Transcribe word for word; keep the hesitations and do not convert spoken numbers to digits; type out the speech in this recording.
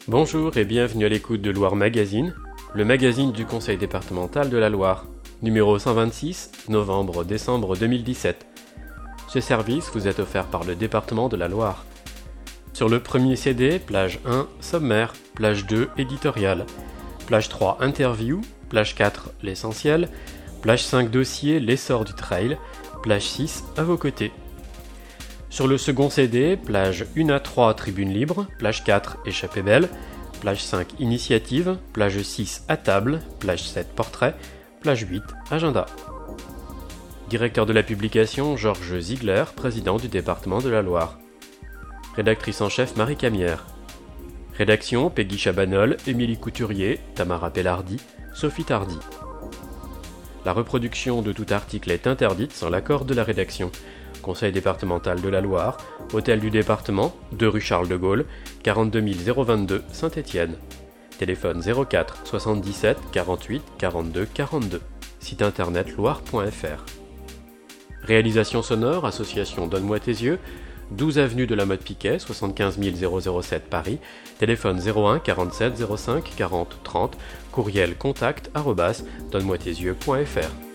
Bonjour et bienvenue à l'écoute de Loire Magazine, le magazine du Conseil départemental de la Loire, numéro cent vingt-six, novembre-décembre deux mille dix-sept. Ce service vous est offert par le département de la Loire. Sur le premier C D, plage un, sommaire, plage deux, éditorial, plage trois, interview, plage quatre, l'essentiel, plage cinq, dossier, l'essor du trail, plage six, à vos côtés. Sur le second C D, plage un à trois, tribune libre, plage quatre, échappée belle, plage cinq, initiative, plage six, à table, plage sept, portrait, plage huit, agenda. Directeur de la publication, Georges Ziegler, président du département de la Loire. Rédactrice en chef, Marie Camière. Rédaction, Peggy Chabanol, Émilie Couturier, Tamara Bellardi, Sophie Tardy. La reproduction de tout article est interdite sans l'accord de la rédaction. Conseil départemental de la Loire, Hôtel du département, deux rue Charles de Gaulle, quarante-deux mille vingt-deux, Saint-Étienne. Téléphone zéro quatre, soixante-dix-sept, quarante-huit, quarante-deux, quarante-deux. Site internet loire point f r. Réalisation sonore, association Donne-moi tes yeux, douze avenue de la Motte Piquet, soixante-quinze mille sept Paris, téléphone zéro un, quarante-sept, zéro cinq, quarante, trente, courriel contact arobase donne moi tes yeux point f r.